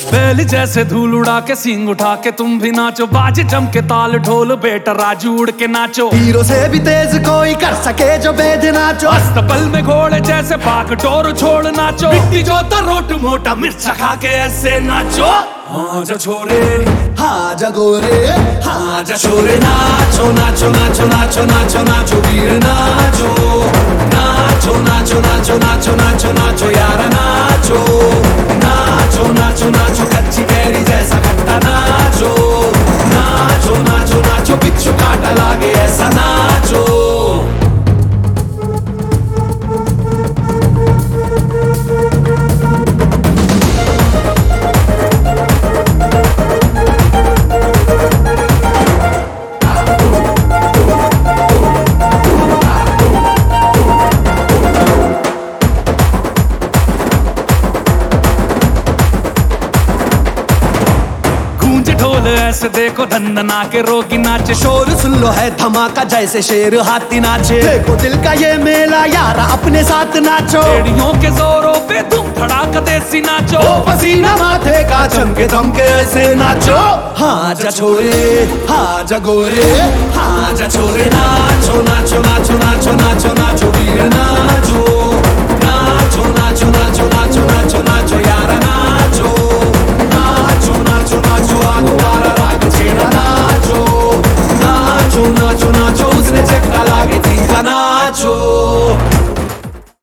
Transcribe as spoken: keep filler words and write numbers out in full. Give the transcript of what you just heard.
बैल जैसे धूल उड़ा के सींग उठा के तुम भी नाचो, बाज जम के ताल ढोल बेटा राजू उड़ के नाचो। हीरो से भी तेज कोई कर सके जो बेद नाचो, अस्तबल में घोड़े जैसे भाग डोर छोड़ नाचो। मिट्टी जो रोट मोटा मिर्चा खा के ऐसे नाचो। हाँ जा छोरे हाँ जा गोरे, हाँ जा छोरे नाचो नाचो नाचो नाचो नाचो नाचो वीर नाचो नाचो नाचो नाचो नाचो नाचो नाचो यार नाचो नाचो नाचो नाचो कच्ची कैरी जैसा खट्टा नाचो नाचो नाचो नाचो बिच्छू काटा लागे ऐसा नाचो। ढोल ऐसे देखो धंधना के रोगी नाचे, शोर सुन लो है धमाका जैसे शेर हाथी नाचे। देखो दिल का ये मेला यारा अपने साथ नाचो, एड़ियों के जोरों पे तुम धड़ाका देसी नाचो। ओ पसीना माथे का चमके दमके ऐसे नाचो। हाँ जा छोरे हाँ जा गोरे, हाँ जा छोरे नाचो नाचो नाचो नाचो नाचो नाचो वीर नाचो।